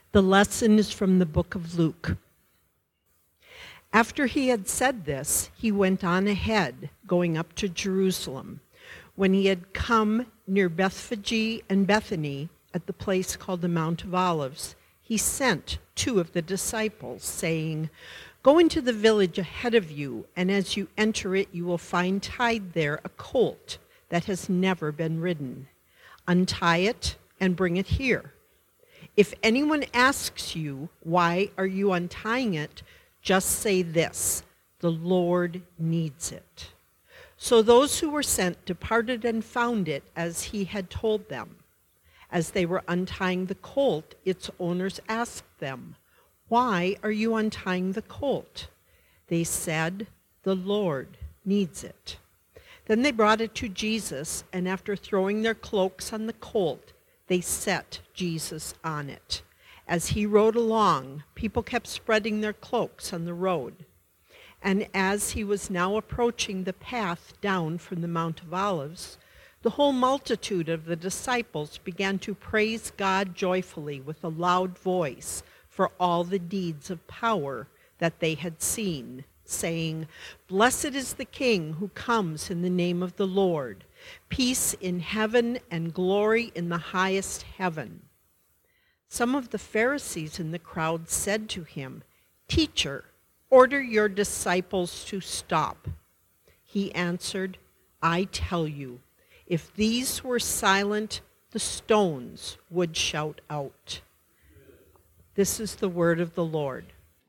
The lesson is from the book of Luke. After he had said this, he went on ahead, going up to Jerusalem. When he had come near Bethphage and Bethany, at the place called the Mount of Olives, he sent 2 of the disciples, saying, "Go into the village ahead of you, and as you enter it, you will find tied there a colt that has never been ridden. Untie it and bring it here. If anyone asks you, 'Why are you untying it?' just say this, 'The Lord needs it.'" So those who were sent departed and found it as he had told them. As they were untying the colt, its owners asked them, "Why are you untying the colt?" They said, "The Lord needs it." Then they brought it to Jesus, and after throwing their cloaks on the colt, they set Jesus on it. As he rode along, people kept spreading their cloaks on the road. And as he was now approaching the path down from the Mount of Olives, the whole multitude of the disciples began to praise God joyfully with a loud voice for all the deeds of power that they had seen, saying, "Blessed is the King who comes in the name of the Lord. Peace in heaven and glory in the highest heaven." Some of the Pharisees in the crowd said to him, "Teacher, order your disciples to stop." He answered, "I tell you, if these were silent, the stones would shout out." This is the word of the Lord.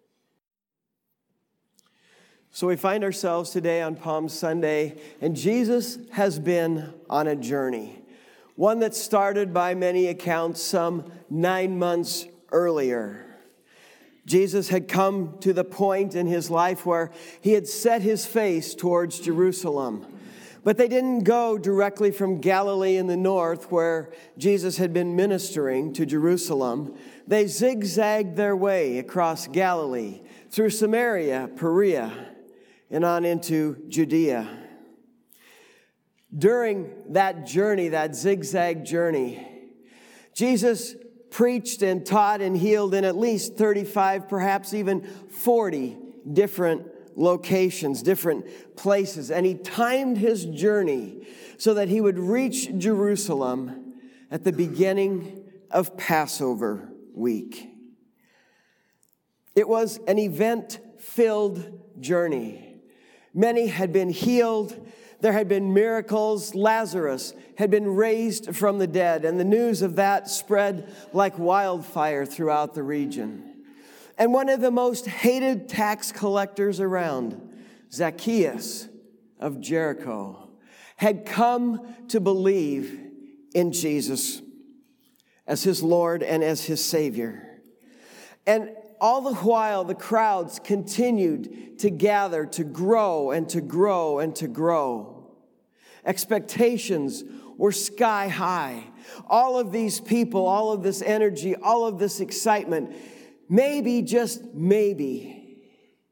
So we find ourselves today on Palm Sunday, and Jesus has been on a journey. One that started by many accounts some 9 months earlier. Jesus had come to the point in his life where he had set his face towards Jerusalem. But they didn't go directly from Galilee in the north, where Jesus had been ministering, to Jerusalem. They zigzagged their way across Galilee, through Samaria, Perea, and on into Judea. During that journey, that zigzag journey, Jesus preached and taught and healed in at least 35, perhaps even 40 different locations, different places. And he timed his journey so that he would reach Jerusalem at the beginning of Passover week. It was an event-filled journey. Many had been healed. There had been miracles. Lazarus had been raised from the dead, and the news of that spread like wildfire throughout the region. And one of the most hated tax collectors around, Zacchaeus of Jericho, had come to believe in Jesus as his Lord and as his Savior. And all the while, the crowds continued to gather, to grow and to grow and to grow. Expectations were sky high. All of these people, all of this energy, all of this excitement, maybe, just maybe,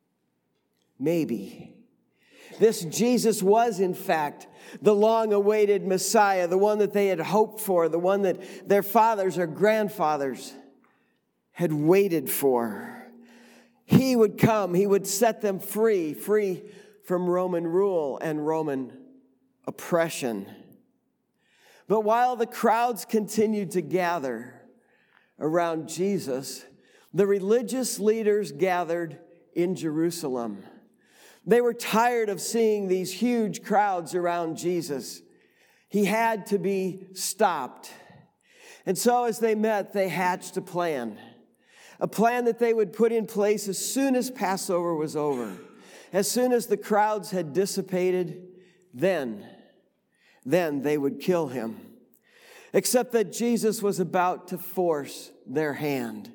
this Jesus was, in fact, the long-awaited Messiah, the one that they had hoped for, the one that their fathers or grandfathers had waited for. He would come. He would set them free from Roman rule and Roman oppression. But while the crowds continued to gather around Jesus, the religious leaders gathered in Jerusalem. They were tired of seeing these huge crowds around Jesus. He had to be stopped. And so as they met, they hatched a plan that they would put in place as soon as Passover was over. As soon as the crowds had dissipated, then they would kill him. Except that Jesus was about to force their hand.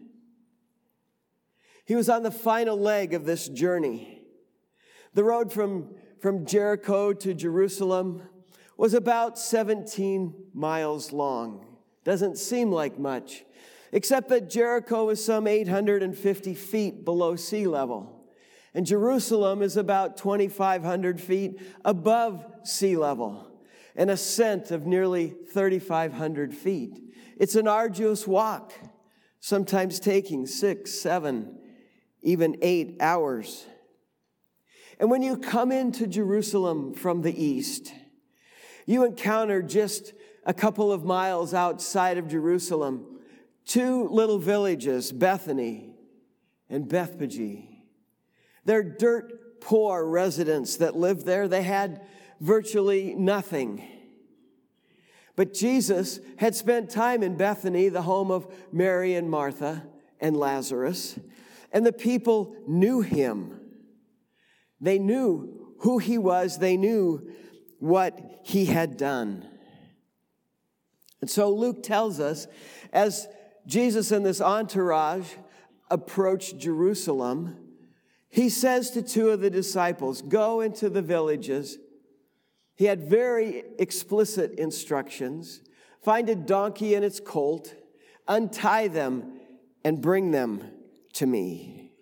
He was on the final leg of this journey. The road from Jericho to Jerusalem was about 17 miles long. Doesn't seem like much, except that Jericho is some 850 feet below sea level, and Jerusalem is about 2,500 feet above sea level, an ascent of nearly 3,500 feet. It's an arduous walk. sometimes taking 6, 7, even 8 hours. And when you come into Jerusalem from the east, you encounter just a couple of miles outside of Jerusalem 2 little villages, Bethany and Bethphage. They're dirt poor residents that lived there. They had virtually nothing. But Jesus had spent time in Bethany, the home of Mary and Martha and Lazarus, and the people knew him. They knew who he was. They knew what he had done. And so Luke tells us, as Jesus and this entourage approached Jerusalem, he says to 2 of the disciples, go into the villages. He had very explicit instructions. Find a donkey and its colt, untie them, and bring them to me.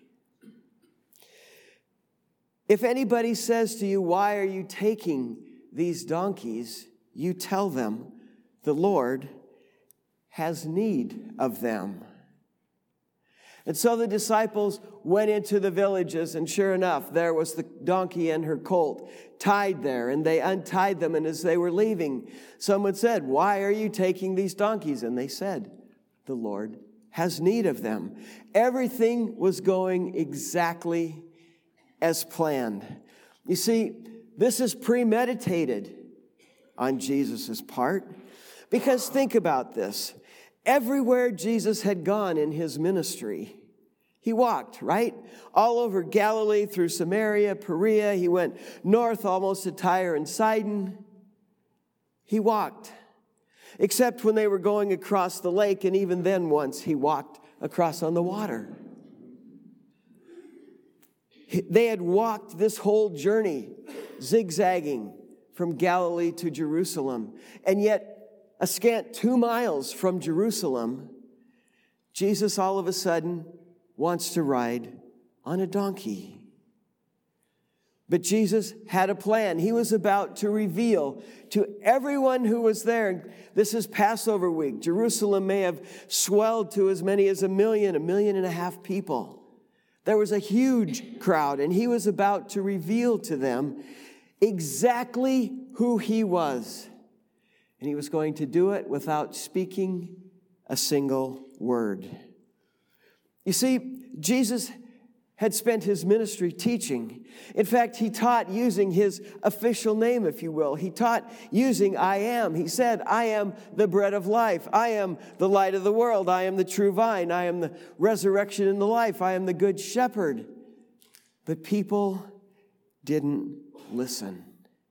If anybody says to you, why are you taking these donkeys? You tell them, the Lord has need of them. And so the disciples went into the villages, and sure enough, there was the donkey and her colt tied there, and they untied them, and as they were leaving, someone said, why are you taking these donkeys? And they said, the Lord has need of them. Everything was going exactly as planned. You see, this is premeditated on Jesus' part, because think about this. Everywhere Jesus had gone in his ministry, he walked, right? All over Galilee, through Samaria, Perea. He went north almost to Tyre and Sidon. He walked, except when they were going across the lake, and even then once he walked across on the water. They had walked this whole journey, zigzagging from Galilee to Jerusalem, and yet a scant 2 miles from Jerusalem, Jesus all of a sudden wants to ride on a donkey. But Jesus had a plan. He was about to reveal to everyone who was there. This is Passover week. Jerusalem may have swelled to as many as 1.5 million people. There was a huge crowd, and he was about to reveal to them exactly who he was. And he was going to do it without speaking a single word. You see, Jesus had spent his ministry teaching. In fact, he taught using his official name, if you will. He taught using I am. He said, I am the bread of life. I am the light of the world. I am the true vine. I am the resurrection and the life. I am the good shepherd. But people didn't listen.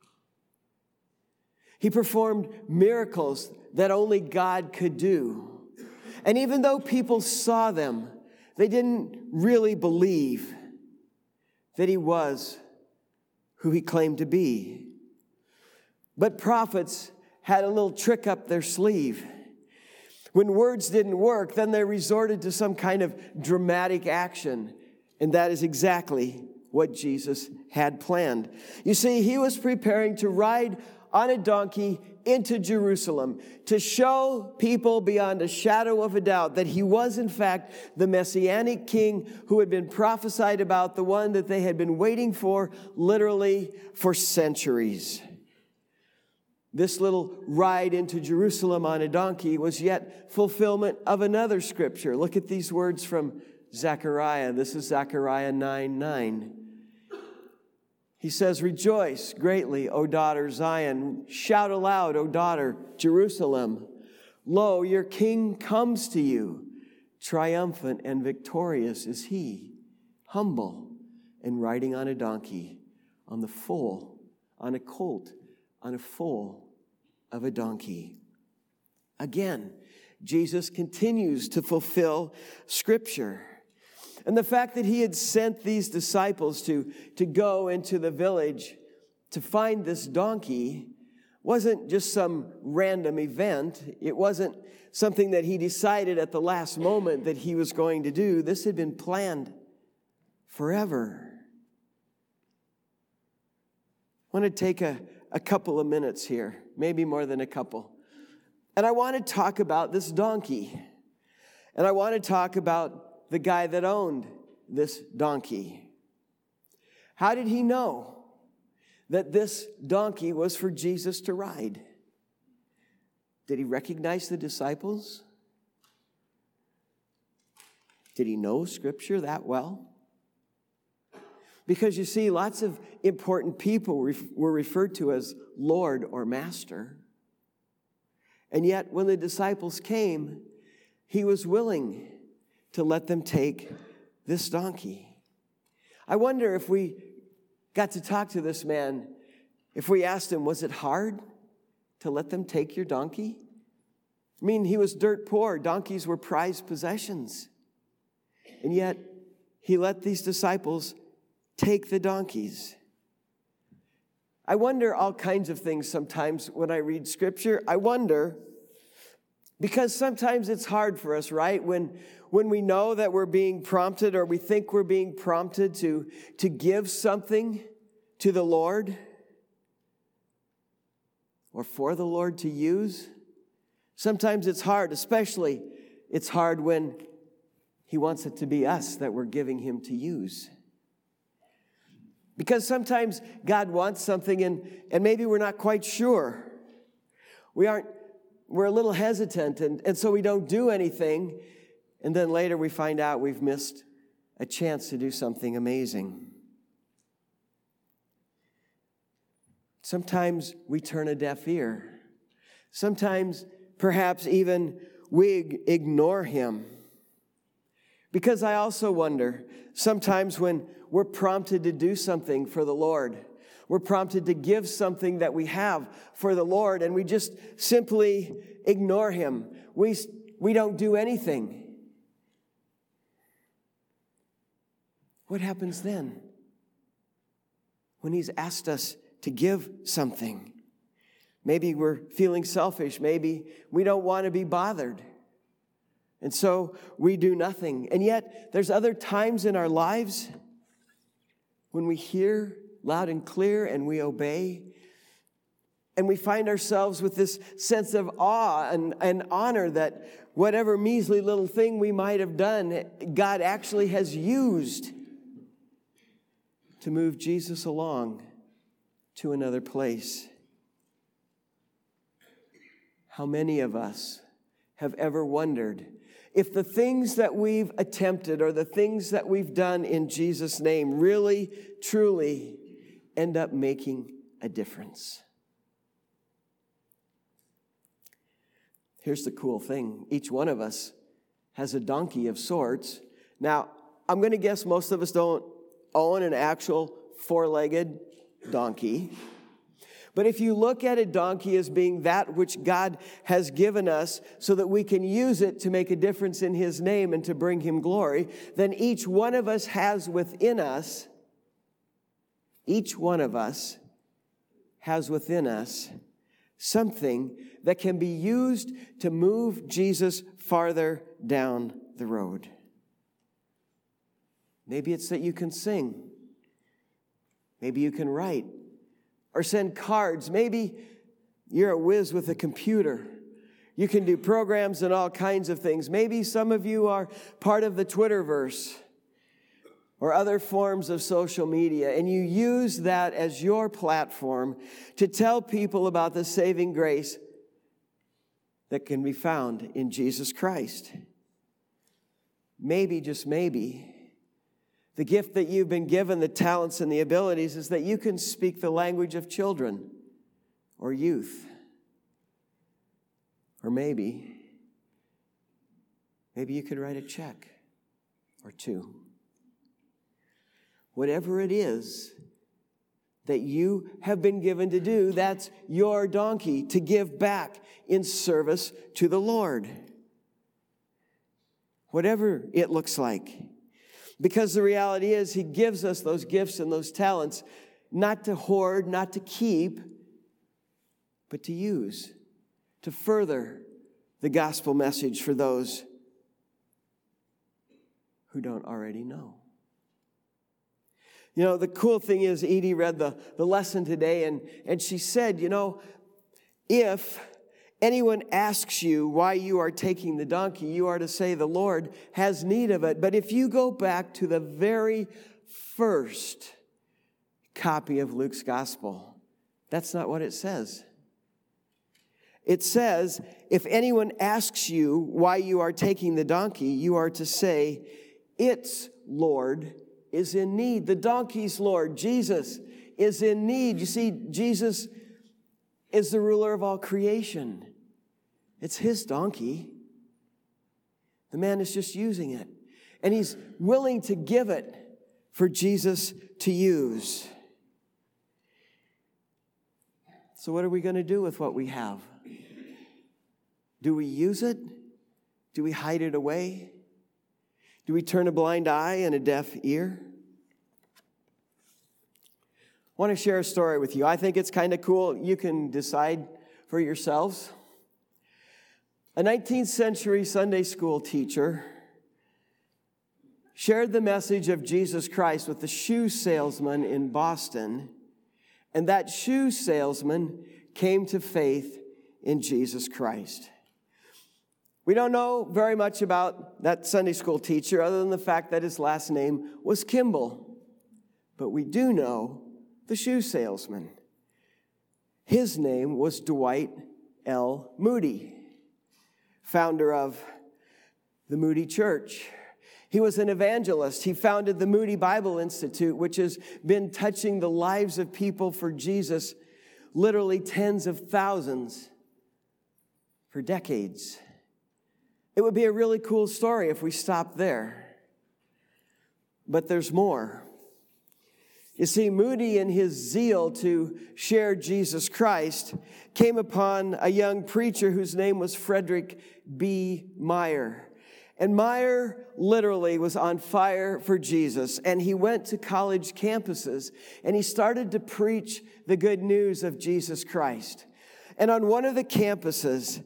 He performed miracles that only God could do. And even though people saw them, they didn't really believe that he was who he claimed to be. But prophets had a little trick up their sleeve. When words didn't work, then they resorted to some kind of dramatic action. And that is exactly what Jesus had planned. You see, he was preparing to ride on a donkey into Jerusalem to show people beyond a shadow of a doubt that he was in fact the Messianic king who had been prophesied about, the one that they had been waiting for literally for centuries. This little ride into Jerusalem on a donkey was yet fulfillment of another scripture. Look at these words from Zechariah. This is Zechariah 9:9. He says, rejoice greatly, O daughter Zion. Shout aloud, O daughter Jerusalem. Lo, your king comes to you. Triumphant and victorious is he, humble and riding on a donkey, on a colt, on a foal of a donkey. Again, Jesus continues to fulfill Scripture. And the fact that he had sent these disciples to go into the village to find this donkey wasn't just some random event. It wasn't something that he decided at the last moment that he was going to do. This had been planned forever. I want to take a couple of minutes here, maybe more than a couple. And I want to talk about this donkey. And I want to talk about the guy that owned this donkey. How did he know that this donkey was for Jesus to ride? Did he recognize the disciples? Did he know Scripture that well? Because you see, lots of important people were referred to as Lord or Master. And yet, when the disciples came, he was willing to let them take this donkey. I wonder if we got to talk to this man, if we asked him, was it hard to let them take your donkey? I mean, he was dirt poor. Donkeys were prized possessions. And yet, he let these disciples take the donkeys. I wonder all kinds of things sometimes when I read Scripture. I wonder, because sometimes it's hard for us, right? When we know that we're being prompted or we think we're being prompted to give something to the Lord or for the Lord to use. Sometimes it's hard, especially it's hard when He wants it to be us that we're giving Him to use. Because sometimes God wants something and maybe we're not quite sure. We're a little hesitant and so we don't do anything. And then later we find out we've missed a chance to do something amazing. Sometimes we turn a deaf ear. Sometimes perhaps even we ignore Him. Because I also wonder, sometimes when we're prompted to do something for the Lord, we're prompted to give something that we have for the Lord, and we just simply ignore Him. We don't do anything. What happens then? When He's asked us to give something, maybe we're feeling selfish. Maybe we don't want to be bothered. And so we do nothing. And yet there's other times in our lives when we hear loud and clear and we obey. And we find ourselves with this sense of awe and honor that whatever measly little thing we might have done, God actually has used to move Jesus along to another place. How many of us have ever wondered if the things that we've attempted or the things that we've done in Jesus' name really, truly end up making a difference? Here's the cool thing. Each one of us has a donkey of sorts. Now, I'm going to guess most of us don't own an actual four-legged donkey. But if you look at a donkey as being that which God has given us so that we can use it to make a difference in His name and to bring Him glory, then each one of us has within us something that can be used to move Jesus farther down the road. Maybe it's that you can sing. Maybe you can write or send cards. Maybe you're a whiz with a computer. You can do programs and all kinds of things. Maybe some of you are part of the Twitterverse or other forms of social media, and you use that as your platform to tell people about the saving grace that can be found in Jesus Christ. Maybe, just maybe, the gift that you've been given, the talents and the abilities, is that you can speak the language of children or youth. Or maybe you could write a check or two. Whatever it is that you have been given to do, that's your donkey to give back in service to the Lord. Whatever it looks like. Because the reality is, He gives us those gifts and those talents not to hoard, not to keep, but to use, to further the gospel message for those who don't already know. You know, the cool thing is, Edie read the lesson today, and she said, you know, if anyone asks you why you are taking the donkey, you are to say, the Lord has need of it. But if you go back to the very first copy of Luke's gospel, that's not what it says. It says, if anyone asks you why you are taking the donkey, you are to say, its Lord is in need. The donkey's Lord, Jesus, is in need. You see, Jesus is the ruler of all creation. It's his donkey. The man is just using it. And he's willing to give it for Jesus to use. So what are we going to do with what we have? Do we use it? Do we hide it away? Do we turn a blind eye and a deaf ear? I want to share a story with you. I think it's kind of cool. You can decide for yourselves. A 19th century Sunday school teacher shared the message of Jesus Christ with a shoe salesman in Boston, and that shoe salesman came to faith in Jesus Christ. We don't know very much about that Sunday school teacher other than the fact that his last name was Kimball. But we do know the shoe salesman. His name was Dwight L. Moody, founder of the Moody Church. He was an evangelist. He founded the Moody Bible Institute, which has been touching the lives of people for Jesus, literally tens of thousands, for decades. It would be a really cool story if we stopped there. But there's more. You see, Moody, in his zeal to share Jesus Christ, came upon a young preacher whose name was Frederick B. Meyer. And Meyer literally was on fire for Jesus. And he went to college campuses and he started to preach the good news of Jesus Christ. And on one of the campuses,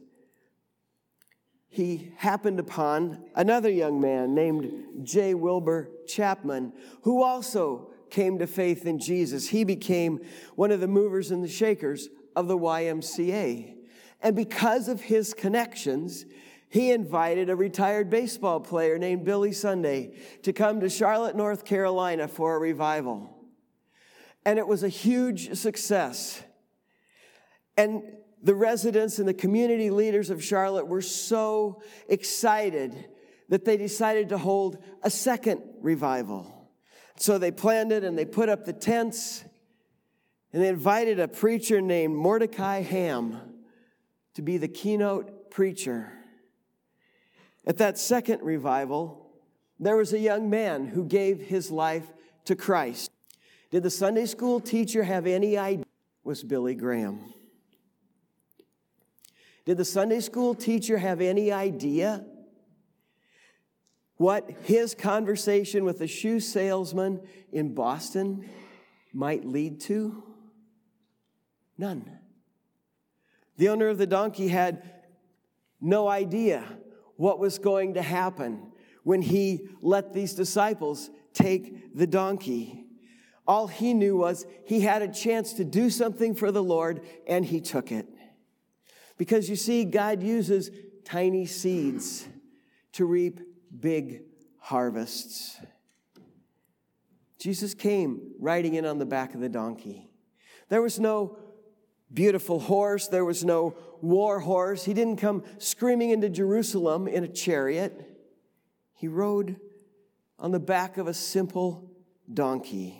he happened upon another young man named J. Wilbur Chapman, who also came to faith in Jesus. He became one of the movers and the shakers of the YMCA. And because of his connections, he invited a retired baseball player named Billy Sunday to come to Charlotte, North Carolina for a revival. And it was a huge success. And the residents and the community leaders of Charlotte were so excited that they decided to hold a second revival. So they planned it and they put up the tents and they invited a preacher named Mordecai Ham to be the keynote preacher. At that second revival, there was a young man who gave his life to Christ. Did the Sunday school teacher have any idea? It was Billy Graham. Did the Sunday school teacher have any idea what his conversation with the shoe salesman in Boston might lead to? None. The owner of the donkey had no idea what was going to happen when he let these disciples take the donkey. All he knew was he had a chance to do something for the Lord, and he took it. Because you see, God uses tiny seeds to reap big harvests. Jesus came riding in on the back of the donkey. There was no beautiful horse. There was no war horse. He didn't come screaming into Jerusalem in a chariot. He rode on the back of a simple donkey.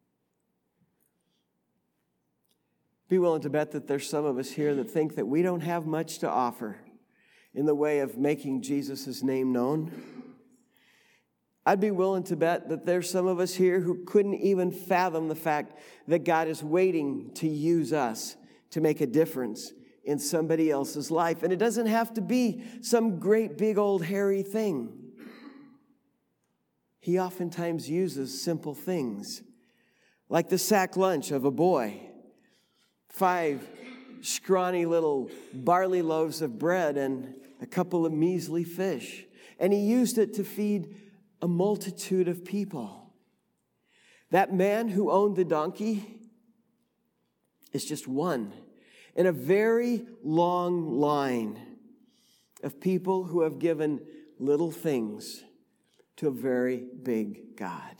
Be willing to bet that there's some of us here that think that we don't have much to offer in the way of making Jesus' name known. I'd be willing to bet that there's some of us here who couldn't even fathom the fact that God is waiting to use us to make a difference in somebody else's life. And it doesn't have to be some great big old hairy thing. He oftentimes uses simple things, like the sack lunch of a boy, 5 scrawny little barley loaves of bread and a couple of measly fish. And he used it to feed a multitude of people. That man who owned the donkey is just one. in a very long line of people who have given little things to a very big God.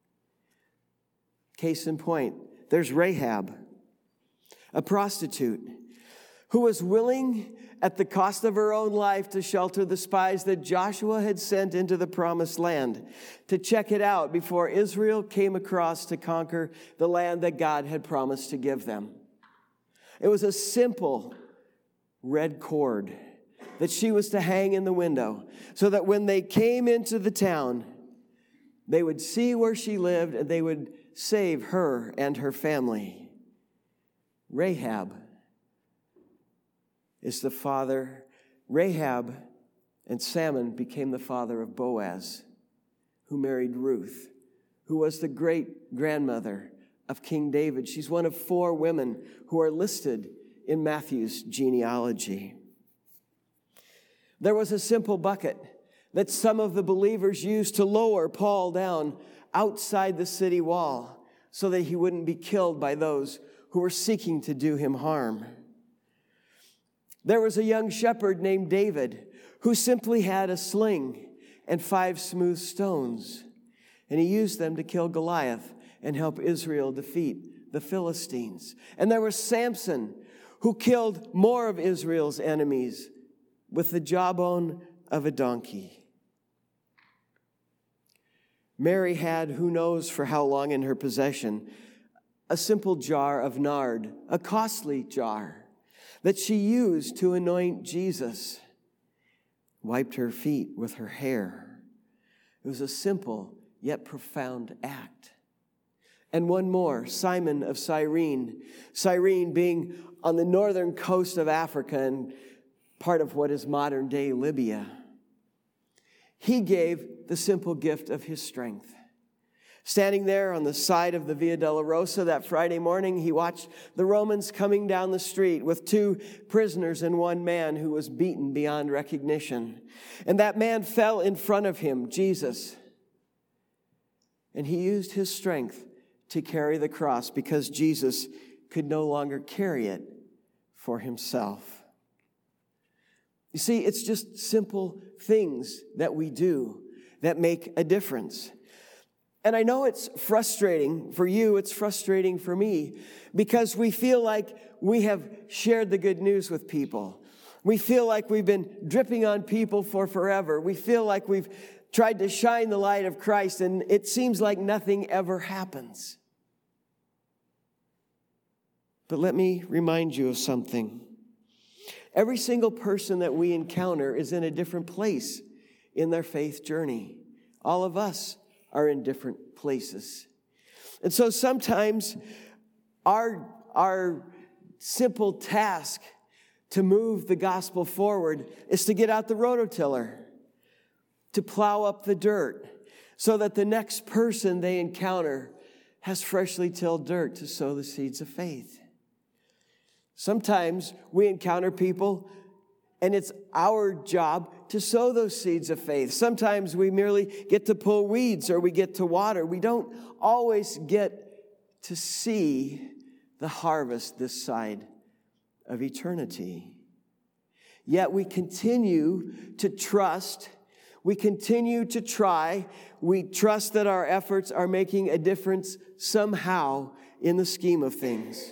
Case in point, there's Rahab, a prostitute who was willing at the cost of her own life to shelter the spies that Joshua had sent into the promised land to check it out before Israel came across to conquer the land that God had promised to give them. It was a simple red cord that she was to hang in the window so that when they came into the town, they would see where she lived and they would save her and her family. Rahab is the father. Rahab and Salmon became the father of Boaz, who married Ruth, who was the great-grandmother of King David. She's one of 4 women who are listed in Matthew's genealogy. There was a simple bucket that some of the believers used to lower Paul down outside the city wall so that he wouldn't be killed by those who were seeking to do him harm. There was a young shepherd named David who simply had a sling and 5 smooth stones, and he used them to kill Goliath and help Israel defeat the Philistines. And there was Samson, who killed more of Israel's enemies with the jawbone of a donkey. Mary had, who knows for how long in her possession, a simple jar of nard, a costly jar that she used to anoint Jesus, wiped her feet with her hair. It was a simple yet profound act. And one more, Simon of Cyrene. Cyrene being on the northern coast of Africa and part of what is modern-day Libya. He gave the simple gift of his strength. Standing there on the side of the Via Dolorosa that Friday morning, he watched the Romans coming down the street with 2 prisoners and 1 man who was beaten beyond recognition. And that man fell in front of him, Jesus. And he used his strength to carry the cross because Jesus could no longer carry it for himself. You see, it's just simple things that we do that make a difference. And I know it's frustrating for you, it's frustrating for me, because we feel like we have shared the good news with people. We feel like we've been dripping on people for forever. We feel like we've tried to shine the light of Christ, and it seems like nothing ever happens. But let me remind you of something. Every single person that we encounter is in a different place in their faith journey. All of us are in different places. And so sometimes our simple task to move the gospel forward is to get out the rototiller, to plow up the dirt, so that the next person they encounter has freshly tilled dirt to sow the seeds of faith. Sometimes we encounter people, and it's our job to sow those seeds of faith. Sometimes we merely get to pull weeds or we get to water. We don't always get to see the harvest this side of eternity. Yet we continue to trust. We continue to try. We trust that our efforts are making a difference somehow in the scheme of things.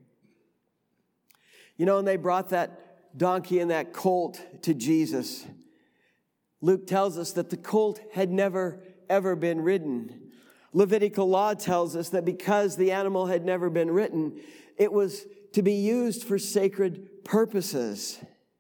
You know, and they brought that donkey and that colt to Jesus. Luke tells us that the colt had never, ever been ridden. Levitical law tells us that because the animal had never been ridden, it was to be used for sacred purposes.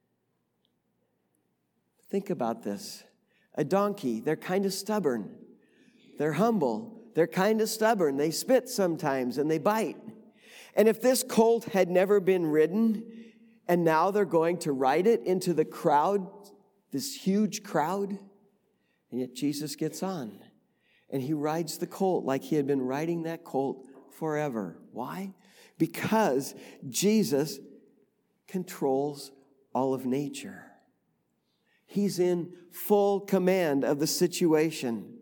Think about this. A donkey, they're kind of stubborn. They're humble. They're kind of stubborn. They spit sometimes and they bite. And if this colt had never been ridden, and now they're going to ride it into the crowd, this huge crowd, and yet Jesus gets on, and he rides the colt like he had been riding that colt forever. Why? Because Jesus controls all of nature. He's in full command of the situation.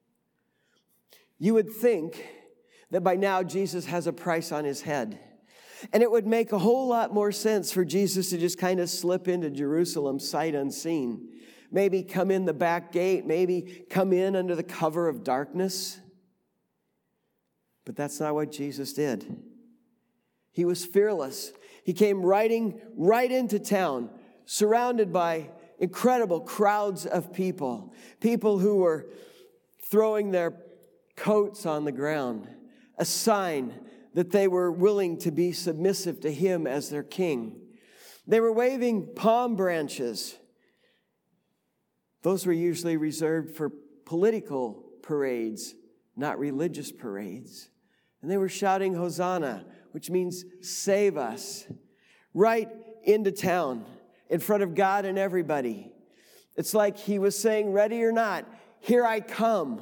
You would think that by now Jesus has a price on his head. And it would make a whole lot more sense for Jesus to just kind of slip into Jerusalem sight unseen. Maybe come in the back gate, maybe come in under the cover of darkness. But that's not what Jesus did. He was fearless. He came riding right into town, surrounded by incredible crowds of people. People who were throwing their coats on the ground, a sign that they were willing to be submissive to him as their king. They were waving palm branches. Those were usually reserved for political parades, not religious parades. And they were shouting Hosanna, which means save us, right into town, in front of God and everybody. It's like he was saying, ready or not, here I come.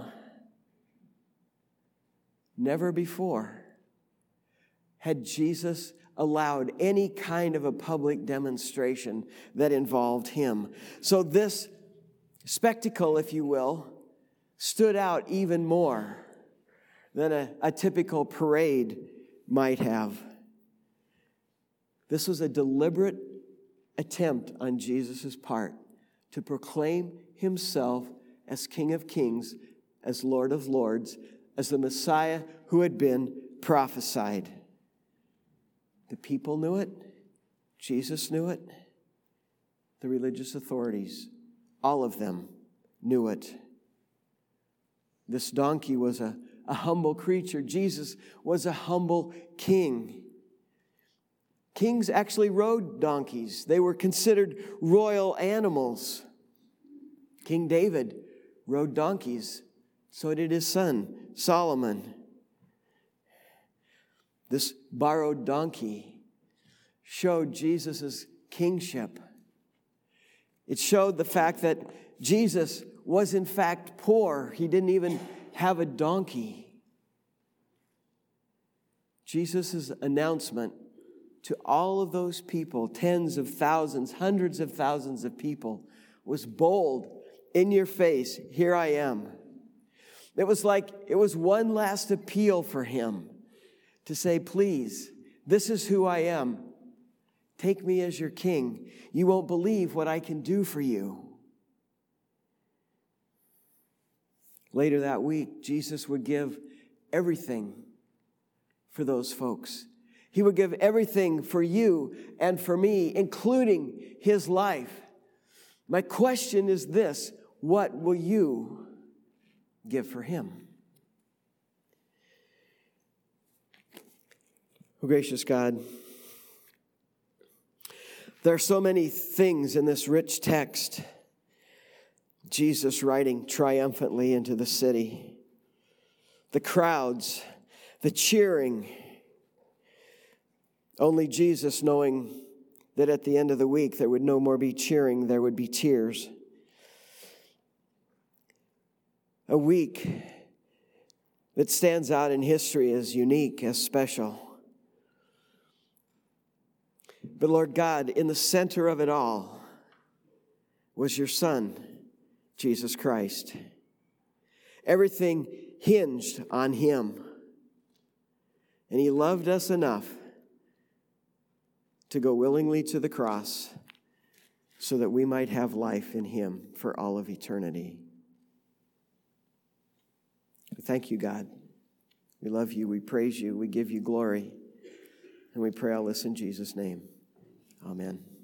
Never before had Jesus allowed any kind of a public demonstration that involved him. So this spectacle, if you will, stood out even more than a typical parade might have. This was a deliberate attempt on Jesus' part to proclaim himself as King of Kings, as Lord of Lords, as the Messiah who had been prophesied. The people knew it. Jesus knew it. The religious authorities, all of them, knew it. This donkey was a humble creature. Jesus was a humble king. Kings actually rode donkeys. They were considered royal animals. King David rode donkeys. So did his son, Solomon. This borrowed donkey showed Jesus' kingship. It showed the fact that Jesus was in fact poor. He didn't even have a donkey. Jesus' announcement to all of those people, tens of thousands, hundreds of thousands of people, was bold, in your face, here I am. It was like it was one last appeal for him to say, please, this is who I am. Take me as your king. You won't believe what I can do for you. Later that week, Jesus would give everything for those folks. He would give everything for you and for me, including his life. My question is this: what will you give for him? Oh, gracious God, there are so many things in this rich text. Jesus riding triumphantly into the city. The crowds, the cheering. Only Jesus knowing that at the end of the week there would no more be cheering, there would be tears. A week that stands out in history as unique, as special. But Lord God, in the center of it all was your Son, Jesus Christ. Everything hinged on him. And he loved us enough to go willingly to the cross so that we might have life in him for all of eternity. Thank you, God. We love you. We praise you. We give you glory. And we pray all this in Jesus' name. Amen.